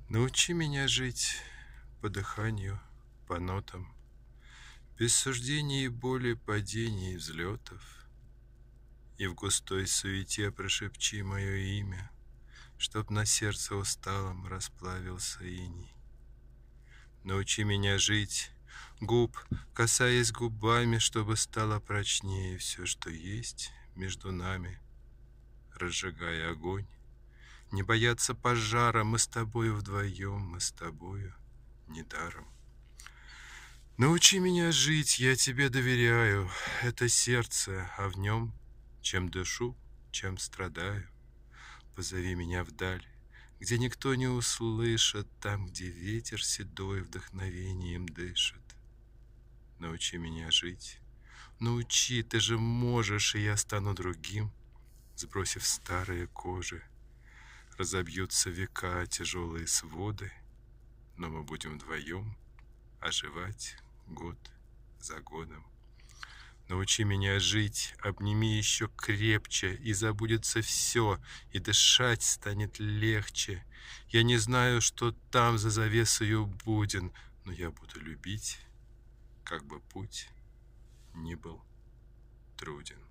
Научи меня жить по дыханию, по нотам, без суждений и боли, падений и взлетов. И в густой суете прошепчи мое имя, чтоб на сердце усталом расплавился иней. Научи меня жить, губ, касаясь губами, чтобы стало прочнее все, что есть между нами, разжигая огонь. Не бояться пожара, мы с тобою вдвоем, мы с тобою недаром. Научи меня жить, я тебе доверяю, это сердце, а в нем, чем дышу, чем страдаю. Позови меня вдаль, где никто не услышит, там, где ветер седой вдохновением дышит. Научи меня жить, научи, ты же можешь, и я стану другим, сбросив старые кожи. Разобьются века тяжелые своды, но мы будем вдвоем оживать год за годом. Научи меня жить, обними еще крепче, и забудется все, и дышать станет легче. Я не знаю, что там за завесою буден, но я буду любить, как бы путь ни был труден.